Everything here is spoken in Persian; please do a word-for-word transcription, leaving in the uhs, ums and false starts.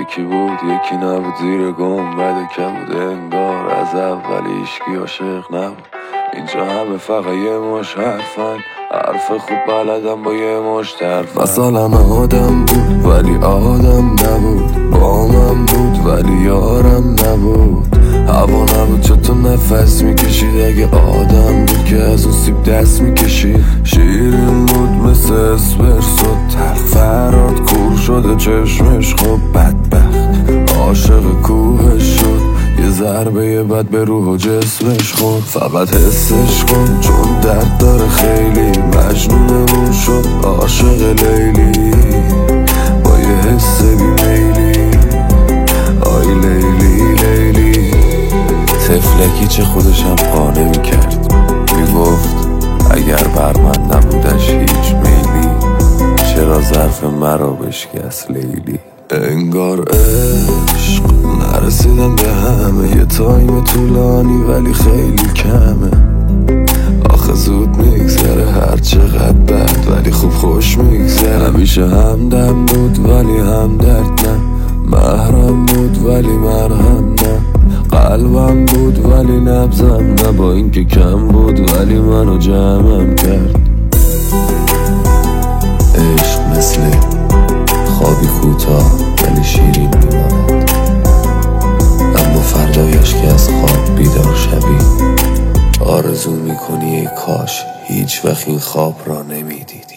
یکی بود یکی نبود، زیر گنبد کبود انگار از اول هیچکی عاشق نبود. اینجا همه فقط یه مش حرفن، حرف خوب بلدم با یه مش طرفن. مثلا آدم بود ولی آدم نبود، با من بود ولی یارم نبود. هوا نبود چه تو نفس میکشید، اگه آدم بود که از اون سیب دست میکشید. شیرین بود مثل اسپرسو تلخ، فراد کور شده چشمش خب بدبخت. عاشق کوهش شد یه ضربه بد به روح و جسمش خورد. فقط حسش کن چون درد داره خیلی، مجنونمون شد عاشق لیلی. با یه حس بیمیلی آی لیلی لیلی. تفلکی چه خودشم قانه میکرد، میگفت اگر بر من نبودش هیچ میلی، چرا ظرف مرا بشکست لیلی. انگار عشق نرسیدم به همه، یه تایم طولانی ولی خیلی کمه. آخه زود میگذره هر چقدر بد، ولی خوب خوش میگذره. همیشه همدم بود ولی همدرد نه، محرم بود ولی مرهم نه. قلبم بود ولی نبضم نه، با اینکه کم بود ولی منو جمعم کرد. عشق مثل خوابی کوتاه ولی شیرین میماند، اما فردایش که از خواب بیدار شوی آرزو میکنی ای کاش هیچ وقت این خواب را نمیدیدی.